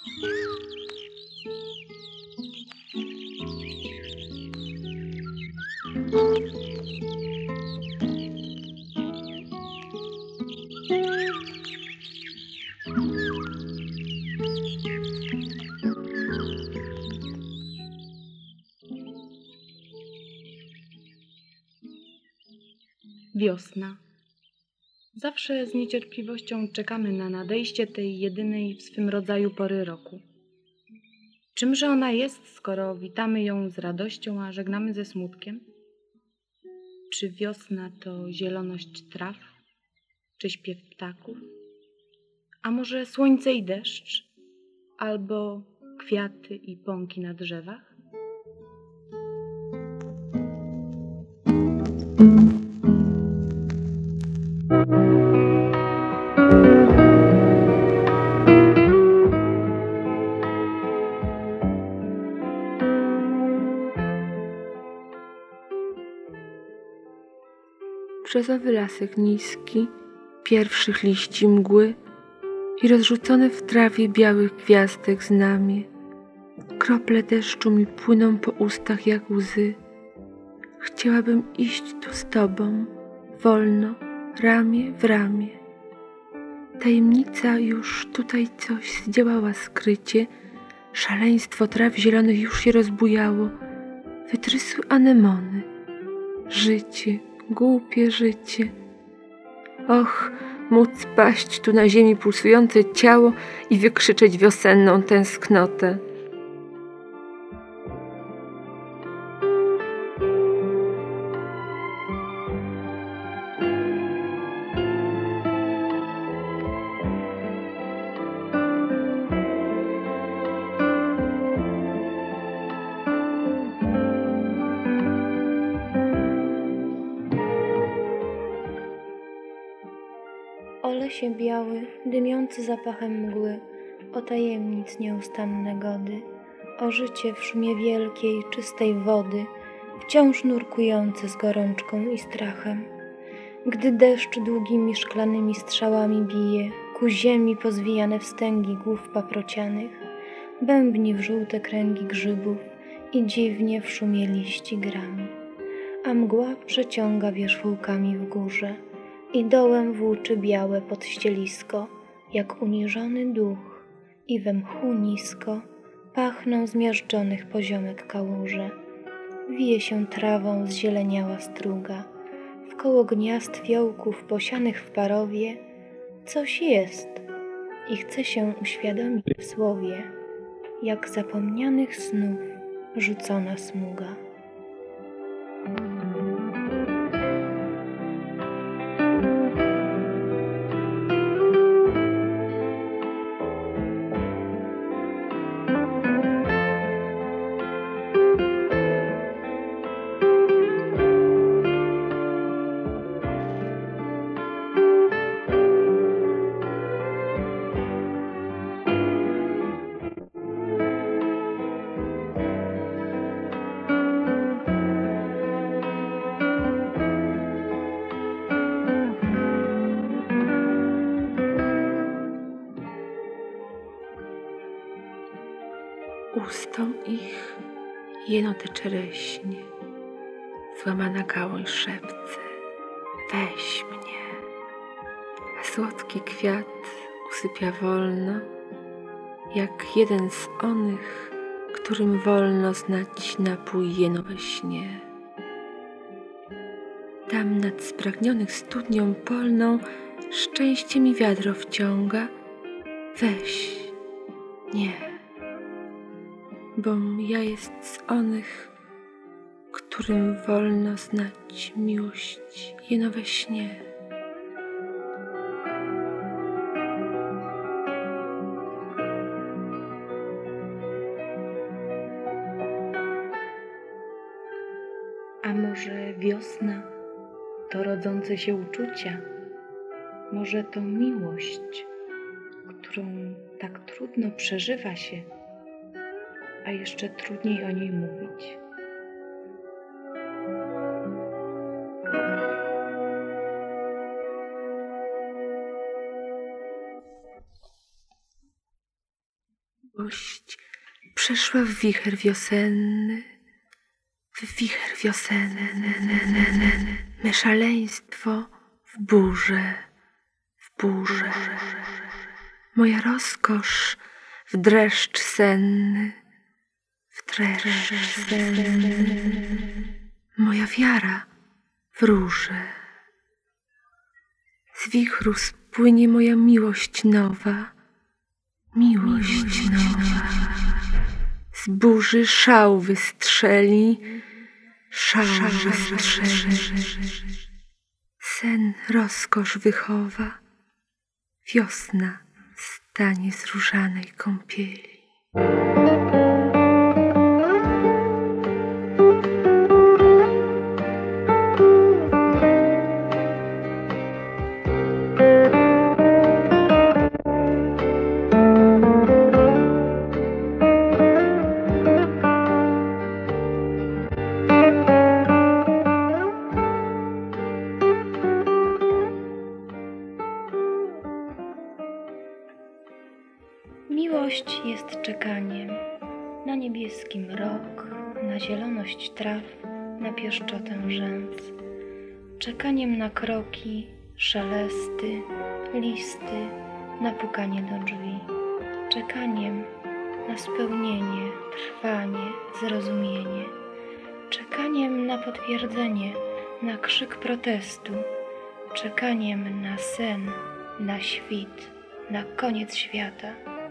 Wiosna. Zawsze z niecierpliwością czekamy na nadejście tej jedynej w swym rodzaju pory roku. Czymże ona jest, skoro witamy ją z radością, a żegnamy ze smutkiem? Czy wiosna to zieloność traw, czy śpiew ptaków? A może słońce i deszcz, albo kwiaty i pąki na drzewach? Brzozowy lasek niski, pierwszych liści mgły i rozrzucone w trawie białych gwiazdek znamie. Krople deszczu mi płyną po ustach jak łzy. Chciałabym iść tu z tobą, wolno, ramię w ramię. Tajemnica już tutaj coś zdziałała skrycie, szaleństwo traw zielonych już się rozbujało, wytrysły anemony. Życie, głupie życie. Och, móc paść tu na ziemi pulsujące ciało i wykrzyczeć wiosenną tęsknotę. O lesie biały, dymiący zapachem mgły, o tajemnic nieustanne gody, o życie w szumie wielkiej, czystej wody, wciąż nurkujące z gorączką i strachem. Gdy deszcz długimi szklanymi strzałami bije ku ziemi pozwijane wstęgi głów paprocianych, bębni w żółte kręgi grzybów i dziwnie w szumie liści grami, a mgła przeciąga wierzchołkami w górze i dołem włóczy białe podścielisko, jak uniżony duch, i we mchu nisko pachną zmiażdżonych poziomek kałuże. Wije się trawą zzieleniała struga, wkoło gniazd fiołków posianych w parowie coś jest i chce się uświadomić w słowie, jak zapomnianych snów rzucona smuga. Ustom ich jeno te czereśnie, złamana gałąź szepce, weź mnie, a słodki kwiat usypia wolno, jak jeden z onych, którym wolno znać napój jeno we śnie. Tam nad spragnionych studnią polną szczęście mi wiadro wciąga, weź, nie. Bom ja jest z onych, którym wolno znać miłość jeno we śnie. A może wiosna to rodzące się uczucia? Może to miłość, którą tak trudno przeżywa się, a jeszcze trudniej o niej mówić? Bo weszła w wicher wiosenny, me szaleństwo w burzę, moja rozkosz w dreszcz senny, moja wiara w róże. Z wichru spłynie moja miłość nowa, z burzy szał wystrzeli, sen rozkosz wychowa, wiosna stanie z różanej kąpieli. Miłość jest czekaniem na niebieski mrok, na zieloność traw, na pieszczotę rzęs. Czekaniem na kroki, szelesty, listy, na pukanie do drzwi. Czekaniem na spełnienie, trwanie, zrozumienie. Czekaniem na potwierdzenie, na krzyk protestu. Czekaniem na sen, na świt, na koniec świata.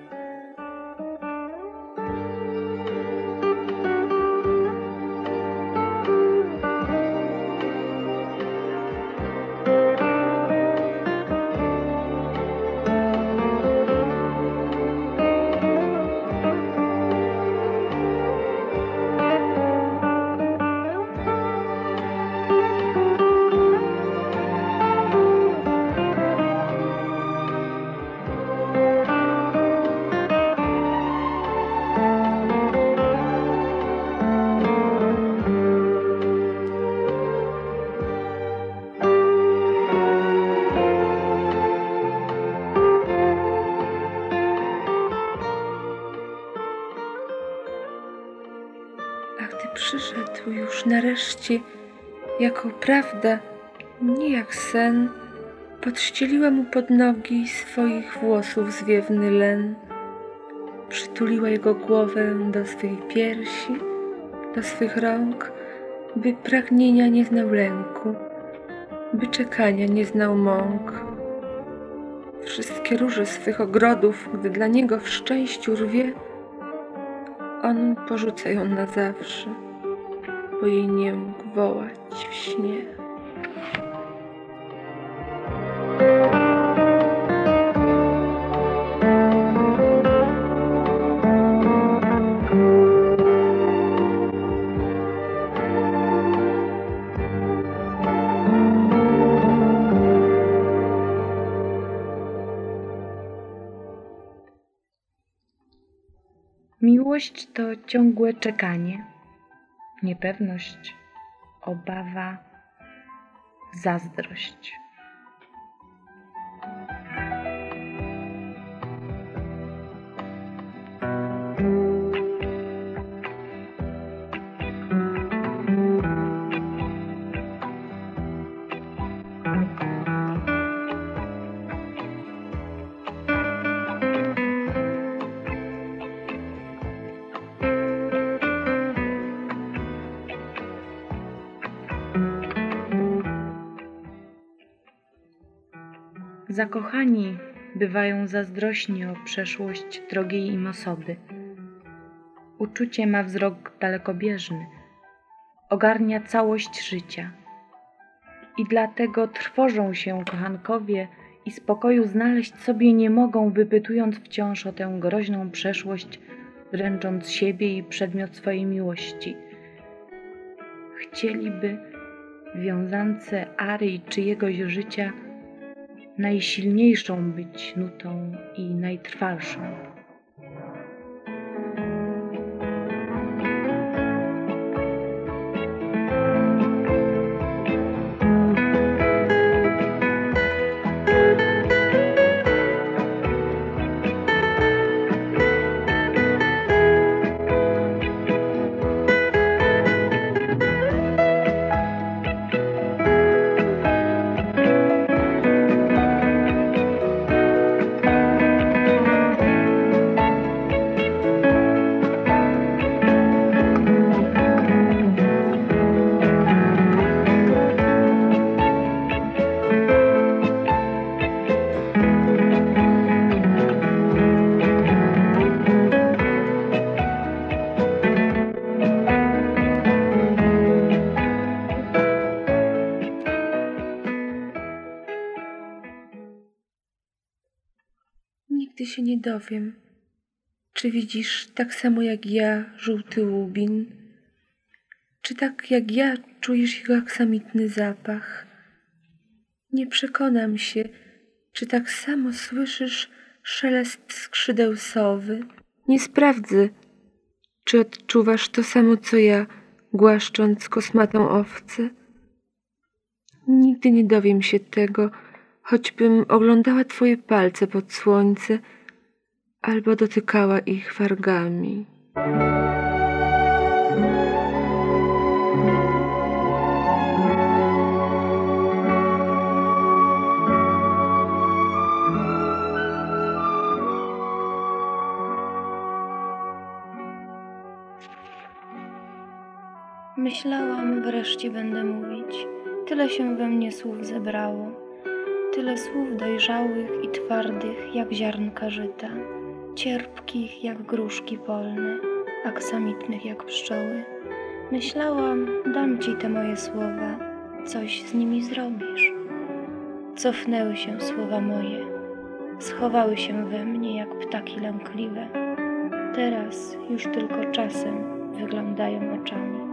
A gdy przyszedł już nareszcie jako prawda, nie jak sen, podścieliła mu pod nogi swoich włosów zwiewny len. Przytuliła jego głowę do swych piersi, do swych rąk, by pragnienia nie znał lęku, by czekania nie znał mąk. Wszystkie róże swych ogrodów, gdy dla niego w szczęściu rwie, on porzuca ją na zawsze, bo jej nie mógł wołać w śnie. Miłość to ciągłe czekanie, niepewność, obawa, zazdrość. Zakochani bywają zazdrośni o przeszłość drogiej im osoby. Uczucie ma wzrok dalekobieżny, ogarnia całość życia. I dlatego trwożą się kochankowie i spokoju znaleźć sobie nie mogą, wypytując wciąż o tę groźną przeszłość, dręcząc siebie i przedmiot swojej miłości. Chcieliby w wiązance arii czyjegoś życia najsilniejszą być nutą i najtrwalszą. Nigdy się nie dowiem, czy widzisz tak samo jak ja żółty łubin, czy tak jak ja czujesz jego aksamitny zapach. Nie przekonam się, czy tak samo słyszysz szelest skrzydeł sowy. Nie sprawdzę, czy odczuwasz to samo co ja, głaszcząc kosmatą owcę. Nigdy nie dowiem się tego, choćbym oglądała twoje palce pod słońce albo dotykała ich wargami. Myślałam, wreszcie będę mówić. Tyle się we mnie słów zebrało. Tyle słów dojrzałych i twardych jak ziarnka żyta, cierpkich jak gruszki polne, aksamitnych jak pszczoły. Myślałam, dam ci te moje słowa, coś z nimi zrobisz. Cofnęły się słowa moje, schowały się we mnie jak ptaki lękliwe. Teraz już tylko czasem wyglądają oczami.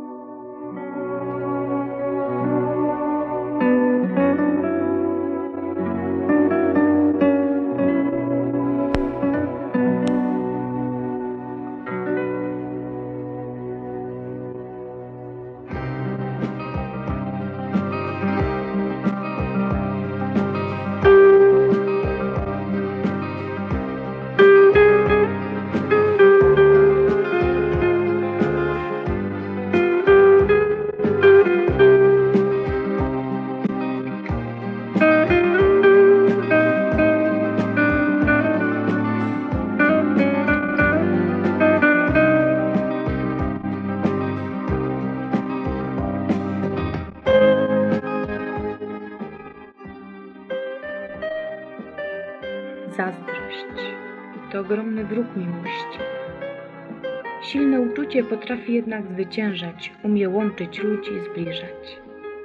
Zazdrość to ogromny wróg miłości. Silne uczucie potrafi jednak zwyciężać, umie łączyć ludzi i zbliżać.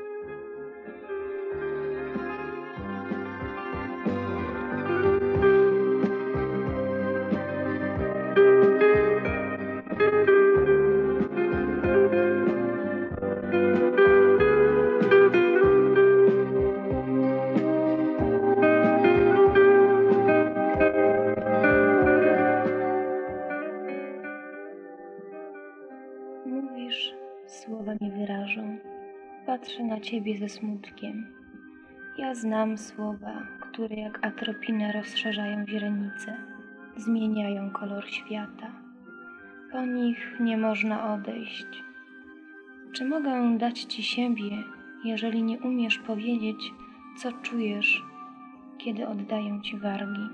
Mówisz, słowa nie wyrażą. Patrzę na ciebie ze smutkiem. Ja znam słowa, które jak atropina rozszerzają źrenice, zmieniają kolor świata. Po nich nie można odejść. Czy mogę dać ci siebie, jeżeli nie umiesz powiedzieć, co czujesz, kiedy oddaję ci wargi?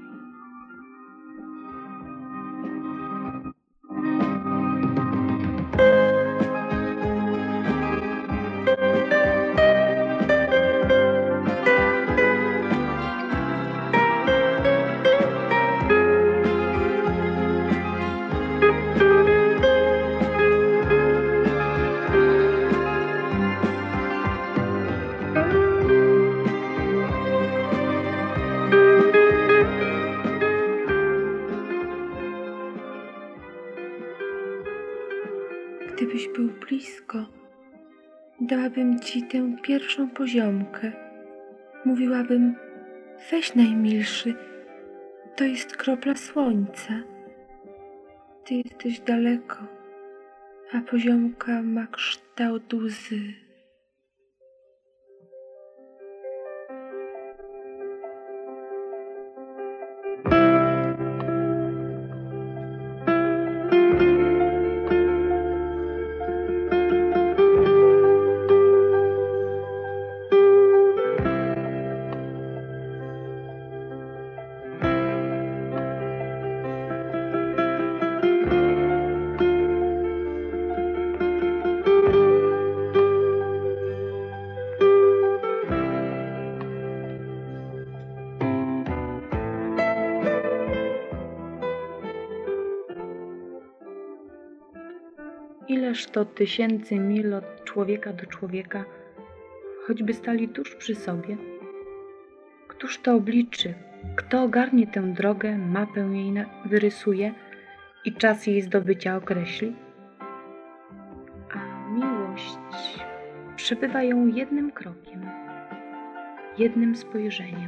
Gdybyś był blisko, dałabym ci tę pierwszą poziomkę. Mówiłabym, weź najmilszy, to jest kropla słońca. Ty jesteś daleko, a poziomka ma kształt łzy. Ileż to tysięcy mil od człowieka do człowieka, choćby stali tuż przy sobie? Któż to obliczy, Kto ogarnie tę drogę, mapę jej wyrysuje i czas jej zdobycia określi? A miłość przebywa ją jednym krokiem, jednym spojrzeniem.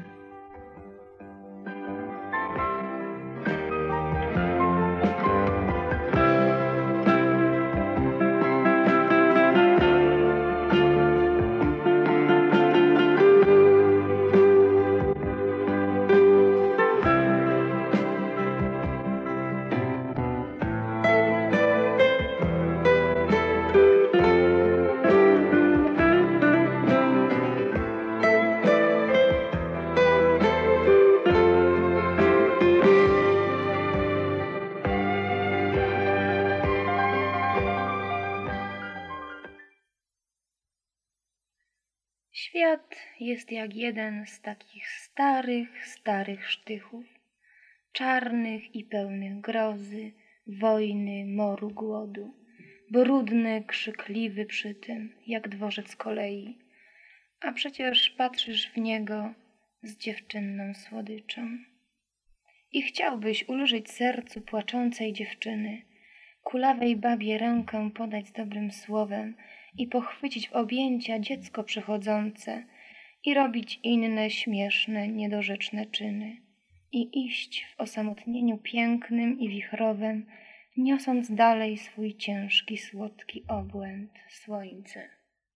Świat jest jak jeden z takich starych sztychów, czarnych i pełnych grozy, wojny, moru, głodu, brudny, krzykliwy przy tym, jak dworzec kolei, a przecież patrzysz w niego z dziewczynną słodyczą. I chciałbyś ulżyć sercu płaczącej dziewczyny, kulawej babie rękę podać z dobrym słowem i pochwycić w objęcia dziecko przychodzące i robić inne śmieszne, niedorzeczne czyny i iść w osamotnieniu pięknym i wichrowym, niosąc dalej swój ciężki, słodki obłęd, słońce.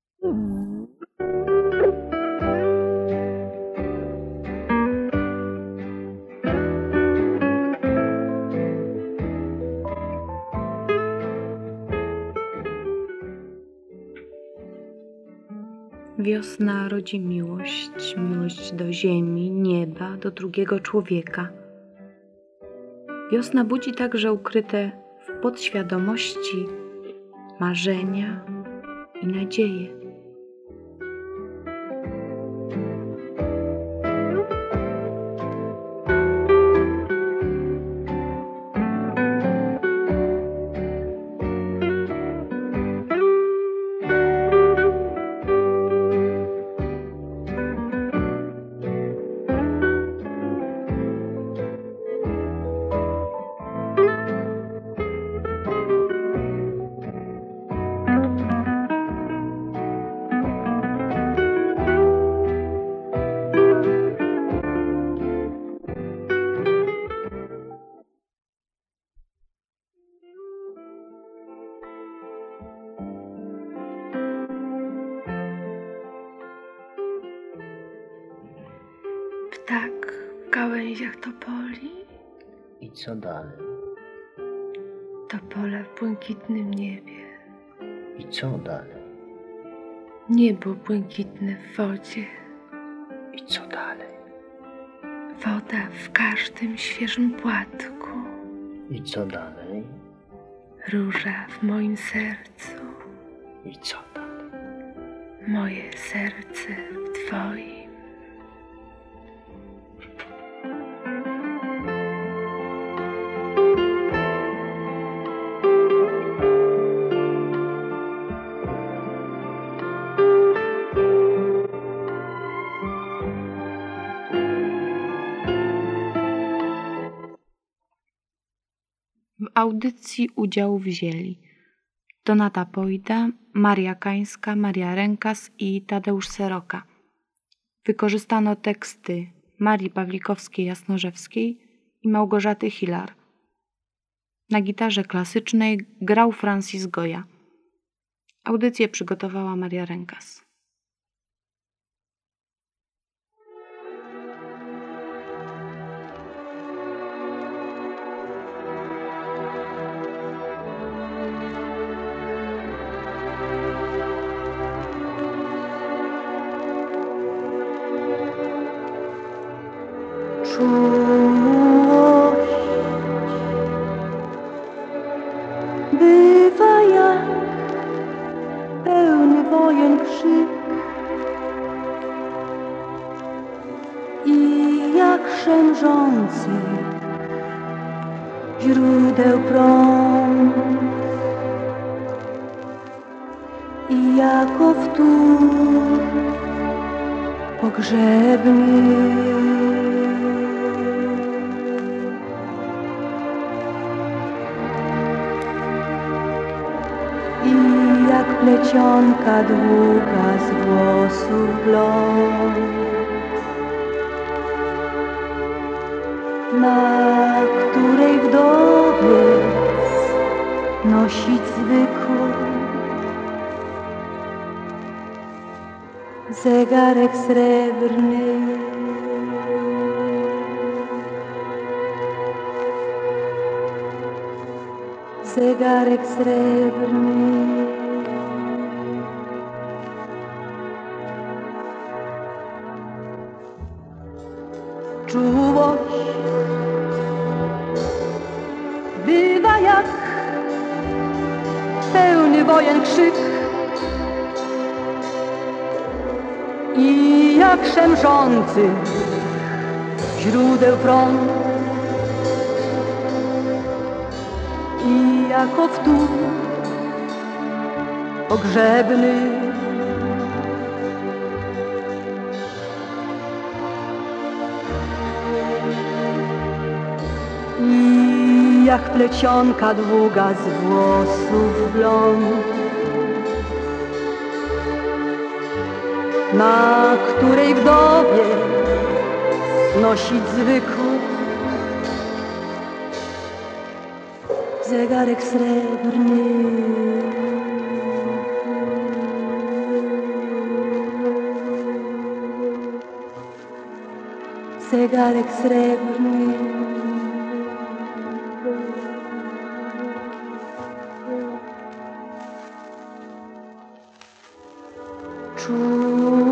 Wiosna rodzi miłość, miłość do ziemi, nieba, do drugiego człowieka. Wiosna budzi także ukryte w podświadomości marzenia i nadzieje. Ptak w gałęziach topoli, I co dalej? topola w błękitnym niebie, I co dalej? niebo błękitne w wodzie, I co dalej? woda w każdym świeżym płatku, I co dalej? róża w moim sercu, I co dalej? moje serce w twoim. W audycji udział wzięli Donata Pojda, Maria Kańska, Maria Rękas i Tadeusz Seroka. Wykorzystano teksty Marii Pawlikowskiej-Jasnorzewskiej i Małgorzaty Hilar. Na gitarze klasycznej grał Francis Goya. Audycję przygotowała Maria Rękas. Czułość bywa jak pełny wojen krzyk i jak szemrzący źródeł prąd i jako wtór pogrzebny. i jak plecionka długa z włosów blond, na której wdowiec nosić zwykły zegarek srebrny. Zegarek srebrny. Czułość bywa jak pełny wojen krzyk i jak szemrzący źródeł prąd i jako wtór pogrzebny. I jak plecionka długa z włosów blond, na której wdowie nosić zwykły zegarek srebrny. Zegarek srebrny. Czuł